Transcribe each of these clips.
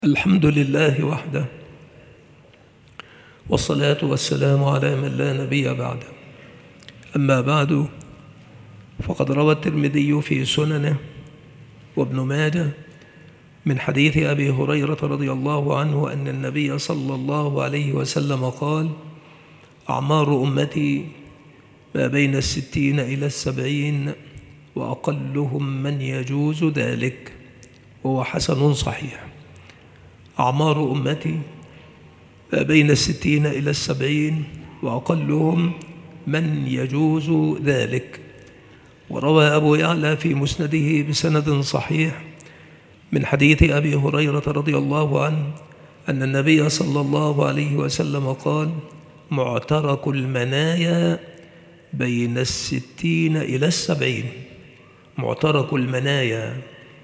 الحمد لله وحده، والصلاة والسلام على من لا نبي بعده. أما بعد، فقد روى الترمذي في سننه وابن ماجه من حديث أبي هريرة رضي الله عنه أن النبي صلى الله عليه وسلم قال: أعمار أمتي ما بين 60 إلى 70، وأقلهم من يجوز ذلك، وهو حسن صحيح. أعمار أمتي ما بين 60 إلى 70، وأقلهم من يجوز ذلك. وروى أبو يعلى في مسنده بسند صحيح من حديث أبي هريرة رضي الله عنه أن النبي صلى الله عليه وسلم قال: معترك المنايا بين 60 إلى 70. معترك المنايا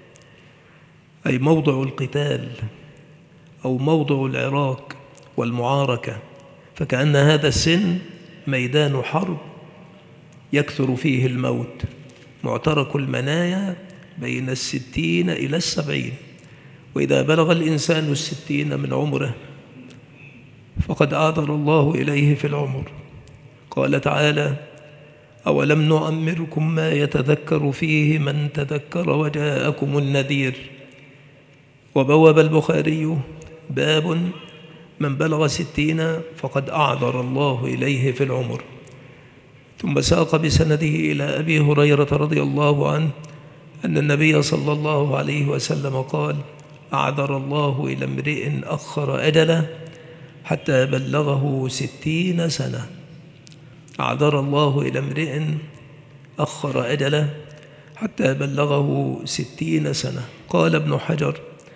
أي موضع القتال أو موضع العراك والمعاركة، فكأن هذا السن ميدان حرب يكثر فيه الموت. معترك المنايا بين 60 إلى 70، وإذا بلغ الإنسان 60 من عمره فقد أعذر الله إليه في العمر. قال تعالى: أولم نعمركم ما يتذكر فيه من تذكر وجاءكم النذير. وبوب البخاري: باب من بلغ 60 فقد أعذر الله إليه في العمر. ثم ساق بسنده إلى أبي هريرة رضي الله عنه أن النبي صلى الله عليه وسلم قال: أعذر الله إلى امرئ أخر أجله حتى بلغه 60 سنة. أعذر الله إلى امرئ أخر أجله حتى بلغه 60 سنة. قال ابن حجر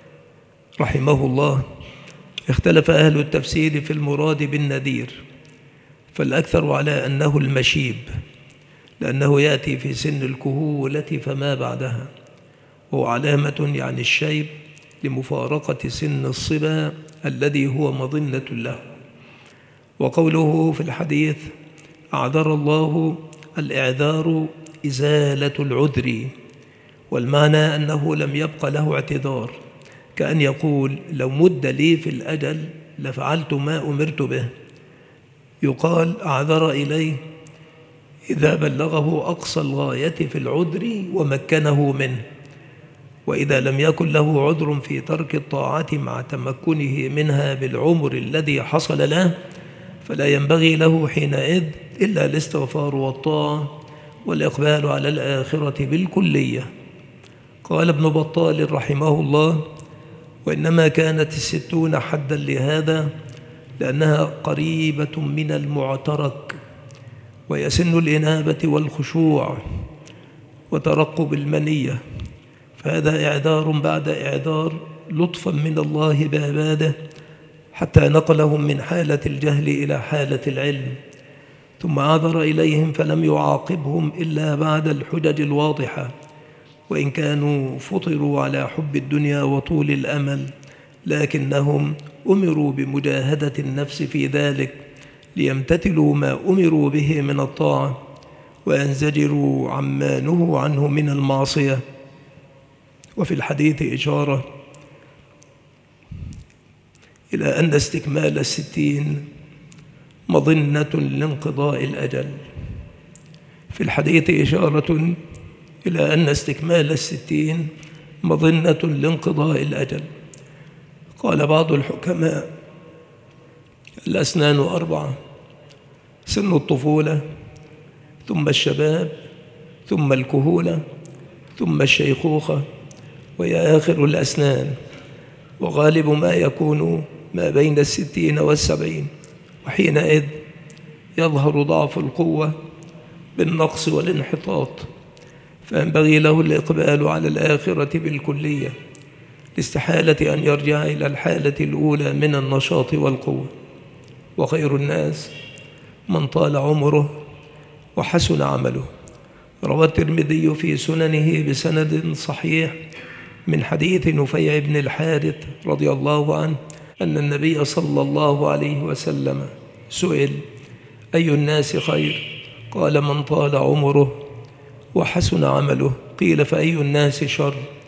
رحمه الله: اختلف أهل التفسير في المراد بالنذير، فالأكثر على أنه المشيب، لأنه يأتي في سن الكهولة فما بعدها، وهو علامة يعني الشيب لمفارقة سن الصبا الذي هو مظنة له. وقوله في الحديث: أعذر الله، الإعذار إزالة العذر، والمعنى أنه لم يبق له اعتذار، كأن يقول: لو مد لي في الأجل لفعلت ما أمرت به. يقال أعذر إليه إذا بلغه أقصى الغاية في العذر ومكنه منه، وإذا لم يكن له عذر في ترك الطاعة مع تمكنه منها بالعمر الذي حصل له، فلا ينبغي له حينئذ إلا الاستغفار والطاعة والإقبال على الآخرة بالكلية. قال ابن بطال رحمه الله: وإنما كانت 60 حدا لهذا لأنها قريبة من المعترك، ويسن الإنابة والخشوع وترقب المنية، فهذا إعذار بعد إعذار لطفا من الله بعباده، حتى نقلهم من حالة الجهل إلى حالة العلم، ثم عذر إليهم فلم يعاقبهم إلا بعد الحجج الواضحة، وإن كانوا فطروا على حب الدنيا وطول الأمل، لكنهم أمروا بمجاهدة النفس في ذلك ليمتثلوا ما أمروا به من الطاعة وينزجروا عما نهوا عنه من المعصية. وفي الحديث إشارة إلى أن استكمال 60 مظنة لانقضاء الأجل. في الحديث إشارة إلى أن استكمال 60 مظنة لانقضاء الأجل. قال بعض الحكماء: الأسنان 4: سن الطفولة، ثم الشباب، ثم الكهولة، ثم الشيخوخة، وهي آخر الأسنان، وغالب ما يكون ما بين 60 و70، وحينئذ يظهر ضعف القوة بالنقص والانحطاط، فينبغي له الإقبال على الآخرة بالكلية لاستحالة أن يرجع إلى الحالة الأولى من النشاط والقوة. وخير الناس من طال عمره وحسن عمله. روى الترمذي في سننه بسند صحيح من حديث نفيع بن الحارث رضي الله عنه أن النبي صلى الله عليه وسلم سئل: أي الناس خير؟ قال: من طال عمره وحسن عمله. قيل: فأي الناس شر؟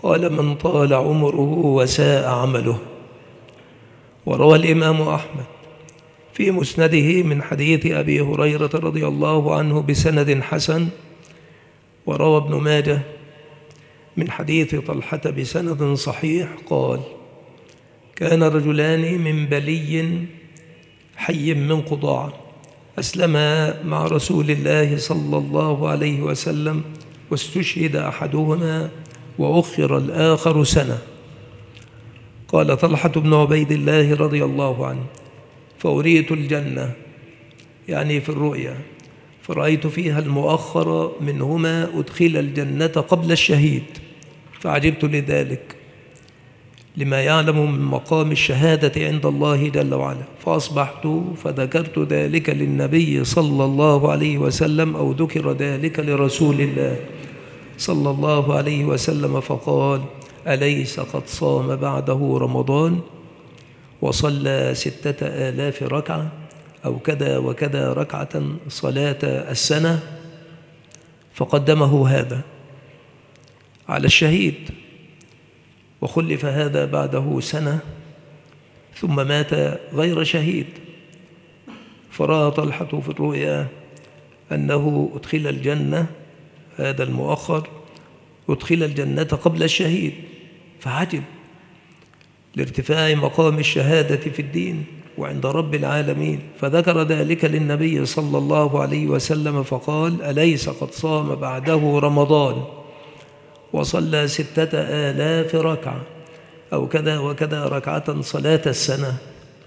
قال من طال عمره وساء عمله. وروى الإمام أحمد في مسنده من حديث أبي هريرة رضي الله عنه بسند حسن، وروى ابن ماجه من حديث طلحة بسند صحيح قال: كان رجلان من بلي حي من قضاع أسلما مع رسول الله صلى الله عليه وسلم، واستشهد أحدهما وأخر الآخر سنة. قال طلحة بن عبيد الله رضي الله عنه: فأريت الجنة، يعني في الرؤيا، فرأيت فيها المؤخر منهما أدخل الجنة قبل الشهيد، فعجبت لذلك لما يعلم من مقام الشهادة عند الله جل وعلا، فأصبحت فذكرت ذلك للنبي صلى الله عليه وسلم، أو ذكر ذلك لرسول الله صلى الله عليه وسلم، فقال: أليس قد صام بعده رمضان وصلى 6000 ركعة أو كذا وكذا ركعة صلاة السنة؟ فقدمه هذا على الشهيد، وخلف هذا بعده سنة ثم مات غير شهيد. فرأى طلحة في الرؤيا أنه أدخل الجنة، هذا المؤخر أدخل الجنة قبل الشهيد، فعجب لارتفاع مقام الشهادة في الدين وعند رب العالمين، فذكر ذلك للنبي صلى الله عليه وسلم فقال: أليس قد صام بعده رمضان وصلى 6000 ركعة أو كذا وكذا ركعة صلاة السنة؟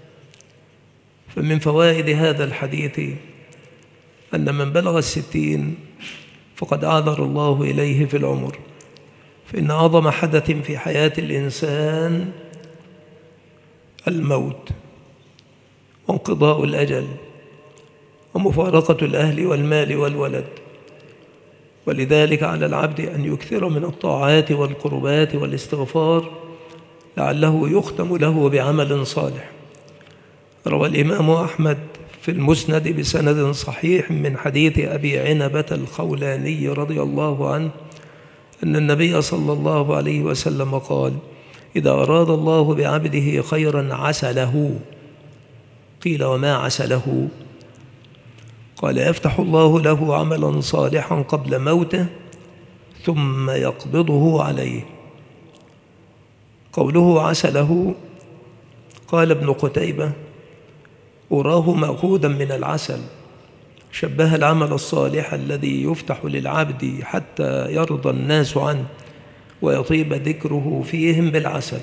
فمن فوائد هذا الحديث أن من بلغ 60 فقد أعذر الله إليه في العمر، فإن أعظم حدث في حياة الإنسان الموت وانقضاء الأجل ومفارقة الأهل والمال والولد، ولذلك على العبد أن يكثر من الطاعات والقربات والاستغفار لعله يختم له بعمل صالح. روى الإمام أحمد في المسند بسند صحيح من حديث أبي عنبة الخولاني رضي الله عنه أن النبي صلى الله عليه وسلم قال: إذا أراد الله بعبده خيرا عسله. قيل: وما عسله؟ قال: يفتح الله له عملا صالحا قبل موته ثم يقبضه عليه. قوله عسله، قال ابن قتيبة: أراه مأخوذا من العسل، شبه العمل الصالح الذي يفتح للعبد حتى يرضى الناس عنه ويطيب ذكره فيهم بالعسل.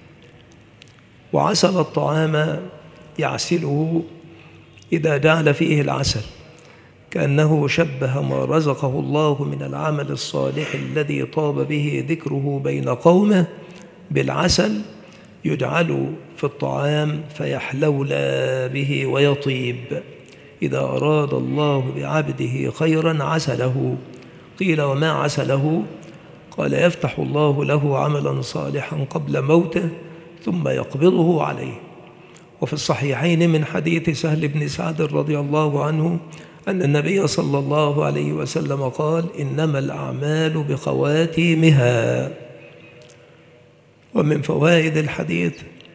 وعسل الطعام يعسله إذا جعل فيه العسل، كأنه شبه ما رزقه الله من العمل الصالح الذي طاب به ذكره بين قومه بالعسل يجعل في الطعام فيحلول به ويطيب. إذا أراد الله بعبده خيرا عسله. قيل: وما عسله؟ قال: يفتح الله له عملا صالحا قبل موته ثم يقبضه عليه. وفي الصحيحين من حديث سهل بن سعد رضي الله عنه أن النبي صلى الله عليه وسلم قال: إنما الأعمال بخواتيمها. ومن فوائد الحديث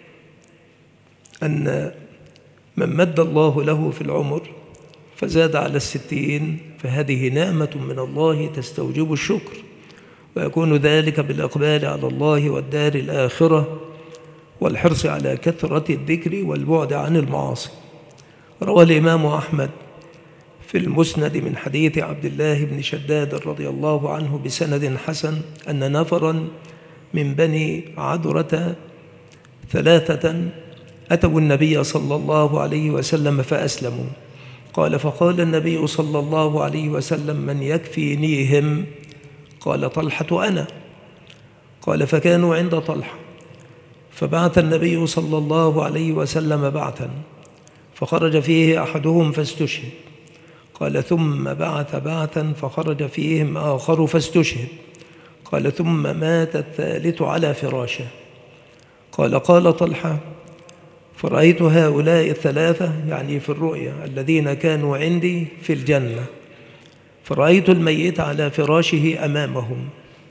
أن من مد الله له في العمر فزاد على 60 فهذه نعمة من الله تستوجب الشكر، ويكون ذلك بالإقبال على الله والدار الآخرة والحرص على كثرة الذكر والبعد عن المعاصي. روى الإمام أحمد في المسند من حديث عبد الله بن شداد رضي الله عنه بسند حسن أن نفرا من بني عذرة 3 أتوا النبي صلى الله عليه وسلم فأسلموا. قال: فقال النبي صلى الله عليه وسلم: من يكفينيهم؟ قال: طلحة أنا. قال: فكانوا عند طلحة، فبعث النبي صلى الله عليه وسلم بعثا، فخرج فيه أحدهم فاستشهد. قال: ثم بعث بعثا فخرج فيهم آخر فاستشهد. قال: ثم مات الثالث على فراشه. قال طلحة: فرأيت هؤلاء 3 يعني في الرؤيا الذين كانوا عندي في الجنة، فرأيت الميت على فراشه أمامهم،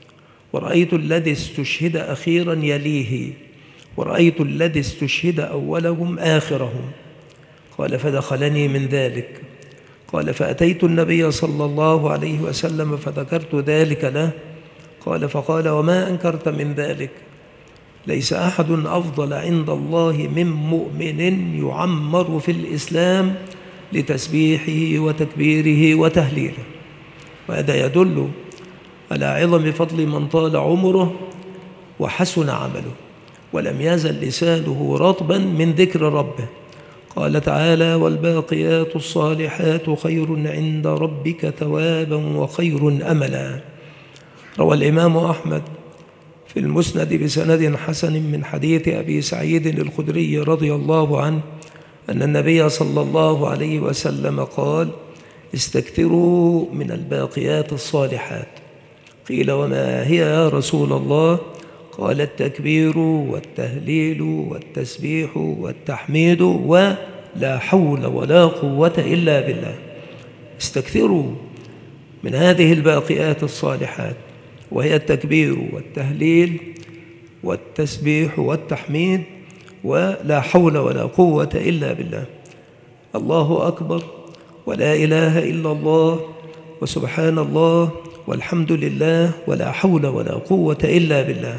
ورأيت الذي استشهد أخيرا يليه، ورأيت الذي استشهد أولهم آخرهم. قال فدخلني من ذلك. قال فأتيت النبي صلى الله عليه وسلم فذكرت ذلك له. قال فقال وما أنكرت من ذلك؟ ليس أحد أفضل عند الله من مؤمن يعمر في الإسلام لتسبيحه وتكبيره وتهليله. وهذا يدل على عظم فضل من طال عمره وحسن عمله ولم يزل لسانه رطبا من ذكر ربه. قال تعالى والباقيات الصالحات خير عند ربك ثوابا وخير أملا. روى الإمام أحمد في المسند بسند حسن من حديث أبي سعيد الخدري رضي الله عنه أن النبي صلى الله عليه وسلم قال استكثروا من الباقيات الصالحات. قيل وما هي يا رسول الله؟ قال التكبير والتهليل والتسبيح والتحميد ولا حول ولا قوة إلا بالله. استكثروا من هذه الباقيات الصالحات، وهي التكبير والتهليل والتسبيح والتحميد ولا حول ولا قوة إلا بالله. الله أكبر ولا إله إلا الله وسبحان الله والحمد لله ولا حول ولا قوة إلا بالله.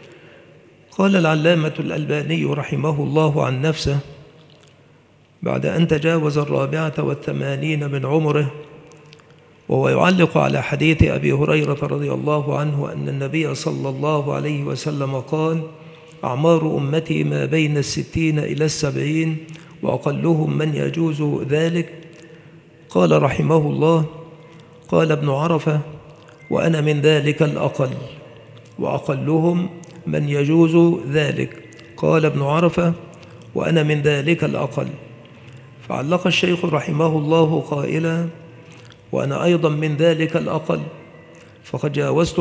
قال العلامة الألباني رحمه الله عن نفسه بعد أن تجاوز 84 من عمره، وهو يعلق على حديث أبي هريرة رضي الله عنه أن النبي صلى الله عليه وسلم قال أعمار أمتي ما بين 60 إلى 70 وأقلهم من يجوز ذلك. قال رحمه الله قال ابن عرفة وأنا من ذلك الأقل وأقلهم من يجوز ذلك. قال ابن عرفة وأنا من ذلك الأقل. فعلق الشيخ رحمه الله قائلا وأنا أيضا من ذلك الأقل، فقد جاوزت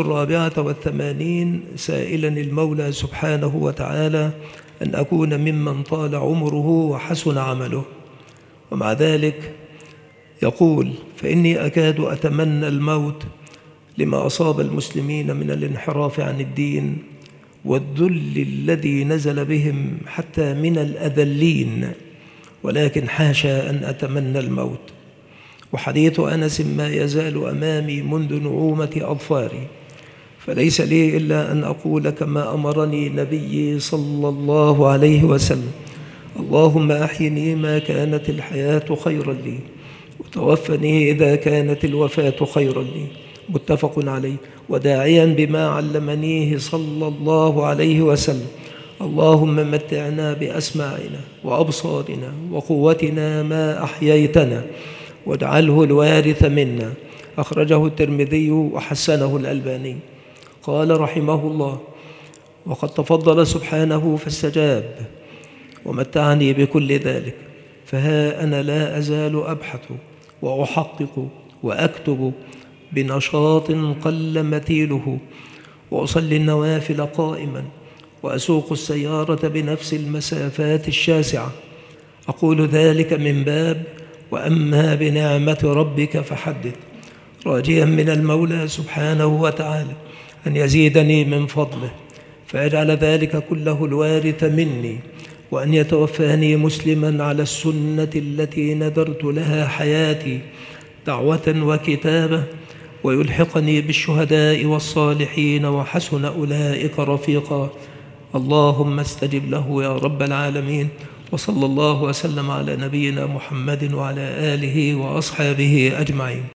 84 سائلا المولى سبحانه وتعالى أن أكون ممن طال عمره وحسن عمله. ومع ذلك يقول فإني أكاد أتمنى الموت لما أصاب المسلمين من الانحراف عن الدين والذل الذي نزل بهم حتى من الأذلين، ولكن حاشا أن أتمنى الموت. وحديث أنس ما يزال أمامي منذ نعومة أظفاري، فليس لي إلا أن أقول كما أمرني نبيي صلى الله عليه وسلم اللهم أحيني ما كانت الحياة خيرا لي وتوفني إذا كانت الوفاة خيرا لي. متفق عليه. وداعيا بما علمنيه صلى الله عليه وسلم اللهم متعنا بأسماعنا وأبصارنا وقوتنا ما أحييتنا واجعله الوارث منا. أخرجه الترمذي وحسنه الألباني. قال رحمه الله وقد تفضل سبحانه فاستجاب ومتعني بكل ذلك، فها أنا لا أزال أبحث وأحقق وأكتب بنشاط قل مثيله، وأصلي النوافل قائما وأسوق السيارة بنفس المسافات الشاسعة. أقول ذلك من باب وأما بنعمة ربك فحدث، راجيا من المولى سبحانه وتعالى أن يزيدني من فضله فيجعل ذلك كله الوارث مني، وأن يتوفاني مسلما على السنة التي نذرت لها حياتي دعوة وكتابة، ويلحقني بالشهداء والصالحين وحسن أولئك رفيقا. اللهم استجب له يا رب العالمين. وصلى الله وسلم على نبينا محمد وعلى آله وأصحابه أجمعين.